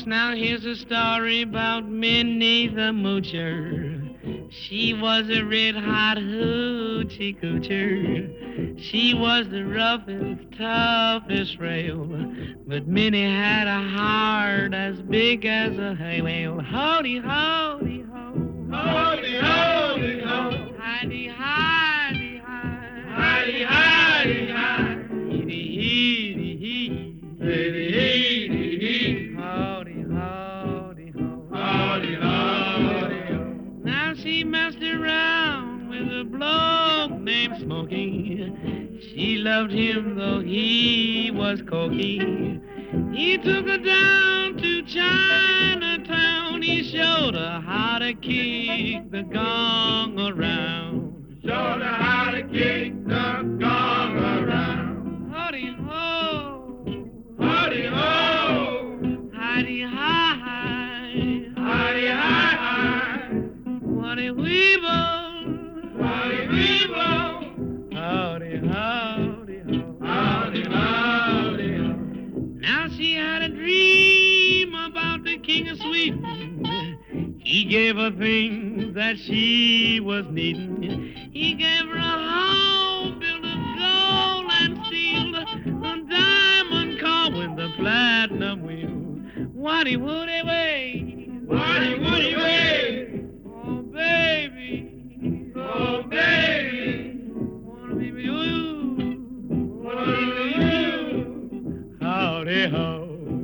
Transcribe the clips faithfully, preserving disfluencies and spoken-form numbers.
now here's a story about Minnie the Moocher. She was a red-hot hoochie coocher. She was the roughest, toughest rail, but Minnie had a heart as big as a hay whale. Howdy, howdy, ho. Howdy, howdy, ho. Hidey, hidey, hi. Hidey, hidey, hi. Heedy, heedy, hee. Heedy, heedy, hee. Howdy, howdy, ho. Howdy, howdy, ho. Now she messed around with a bloke named Smokey. She loved him though he was cocky. He took her down to Chinatown. He showed her how to kick the gong around. Showed her how to kick the gong around. Howdy ho, Howdy, ho. hidey hi, Howdy, hi, hi. Waddy weevil, Howdy, weevil. howdy, howdy ho. Howdy, howdy, ho. Now she had a dream about the king of Sweden. He gave her things that she was needing. He gave her a home built of gold and steel, a diamond car with the platinum wheel. Waddy woody way, Waddy woody way. oh baby, Oh, baby. wanna be with you. What are you? Howdy ho.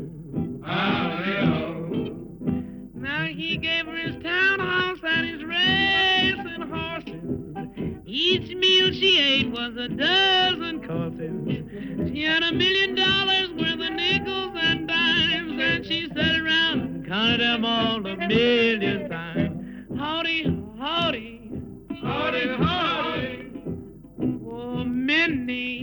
Howdy, ho. Now he gave her his townhouse and his racing horses. Each meal she ate was a dozen courses. She had a million dollars worth of nickels and dimes, and she sat around and counted them all a million times. Howdy, howdy, Howdy, howdy. oh Minnie.